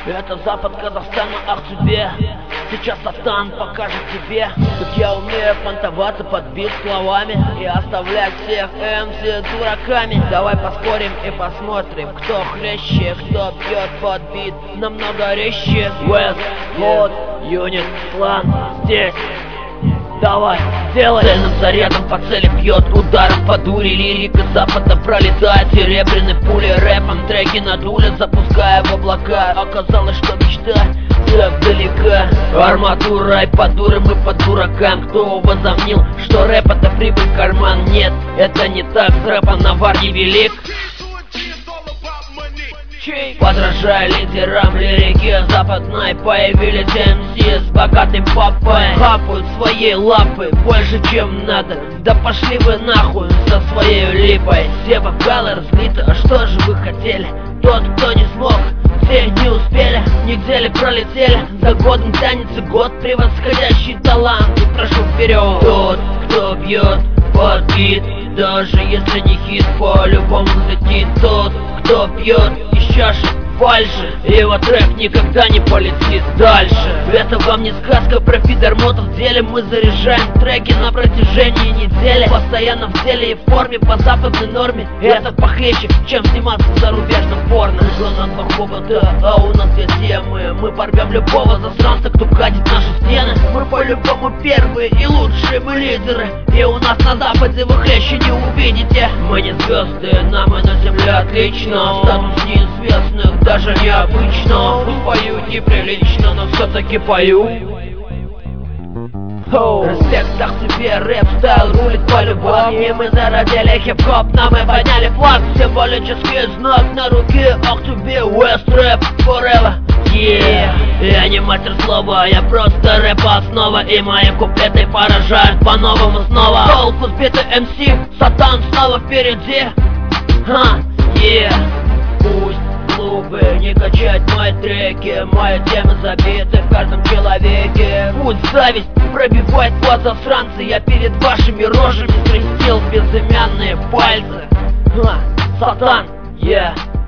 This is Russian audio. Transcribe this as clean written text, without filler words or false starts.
Это запад Казахстана, Аксубе. Сейчас Сатан покажет тебе, как я умею понтоваться под бит словами и оставлять всех МС дураками. Давай поспорим и посмотрим, кто хлеще, кто бьет под бит намного резче. West Coast Unit план здесь. Давай, делай! Цельным зарядом по цели бьет ударом по дуре. Лирика запада пролетает серебряной пулей. Рэпом треки надули, запуская в облака. Оказалось, что мечта так далека. Арматура и под дурам и под дуракам. Кто возомнил, что рэп это прибыль в карман? Нет, это не так, с рэпа навар невелик. Подражая лидерам лирики западной, появились МС с богатым папой. Хапают своей лапы больше, чем надо. Да пошли вы нахуй со своей липой. Все вокалы разлиты, а что же вы хотели? Тот, кто не смог, все не успели. Недели пролетели, за годом тянется год. Превосходящий талант, прошу вперед. Тот, кто бьет под бит, даже если не хит, по-любому взлетит. Тот, кто бьет из чаши фальши, его трек никогда не полетит дальше. Это вам не сказка про пидормотов в деле. Мы заряжаем треки на протяжении недели, постоянно в деле и в форме по западной норме. И это похлеще, чем сниматься в зарубежном порно. На два хобота, а у нас две темы. Мы порвем любого засранца, кто катит наши стены. Мы по-любому первые и лучшие, мы лидеры. И у нас на западе вы хлеще не увидите. Мы не звезды, нам и на земле отлично. Статус неизвестных даже необычно. Пою неприлично, но все-таки пою. Респект так себе, рэп-стайл рулит по-любому. И мы зародили хип-хоп, нам и подняли флаг. Символический знак на руке Аксубе. West Rap Forever, yeah. Я не мастер слова, я просто рэп-основа. И мои куплеты поражают по-новому снова. Толку сбитый МС, Сатан снова впереди. Yeah. Пусть клубы не качать мои треки, мои темы забиты в каждом человеке. Пусть зависть пробивает вас, засранцы. Я перед вашими рожами скрестил безымянные пальцы. Сатан, yeah.